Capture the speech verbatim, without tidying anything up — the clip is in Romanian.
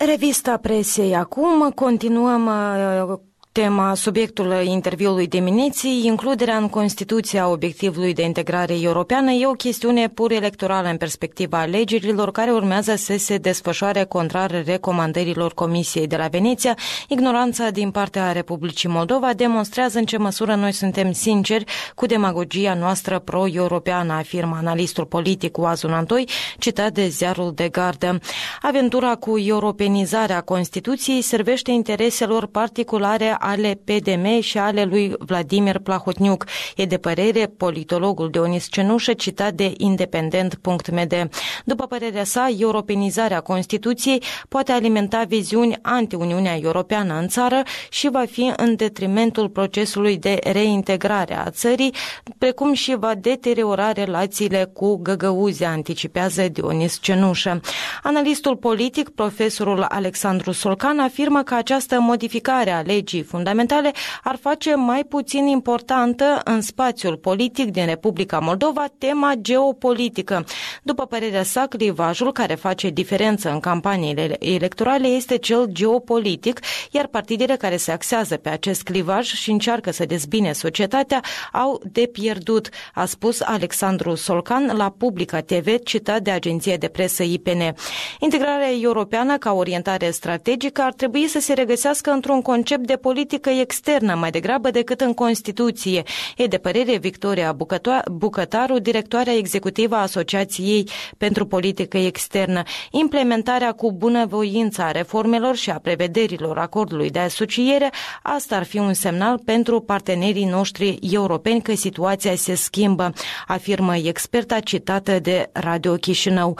Revista presei acum, continuăm tema, subiectul interviului dimineții. Includerea în Constituția obiectivului de integrare europeană e o chestiune pur electorală în perspectiva alegerilor care urmează să se desfășoare contrar recomandărilor Comisiei de la Veneția. Ignoranța din partea Republicii Moldova demonstrează în ce măsură noi suntem sinceri cu demagogia noastră pro-europeană, afirmă analistul politic Oazu Nantoi, citat de ziarul de Gardă. Aventura cu europenizarea Constituției servește intereselor particulare ale P D M și ale lui Vladimir Plahotniuc, e de părere politologul Dionis Cenușă, citat de independent punct m d. După părerea sa, europenizarea Constituției poate alimenta viziuni anti-Uniunea Europeană în țară și va fi în detrimentul procesului de reintegrare a țării, precum și va deteriora relațiile cu Găgăuzia, anticipează Dionis Cenușă. Analistul politic, profesorul Alexandru Solcan, afirmă că această modificare a legii fundamentale ar face mai puțin importantă în spațiul politic din Republica Moldova tema geopolitică. După părerea sa, clivajul care face diferență în campaniile electorale este cel geopolitic, iar partidele care se axează pe acest clivaj și încearcă să dezbine societatea au de pierdut, a spus Alexandru Solcan la Publica T V, citat de agenția de presă I P N. Integrarea europeană ca orientare strategică ar trebui să se regăsească într-un concept de politică externă mai degrabă decât în Constituție. E de părere Victoria Bucătaru, directoarea executivă a Asociației pentru Politică Externă. Implementarea cu bunăvoință a reformelor și a prevederilor acordului de asociere, asta ar fi un semnal pentru partenerii noștri europeni că situația se schimbă, afirmă experta citată de Radio Chișinău.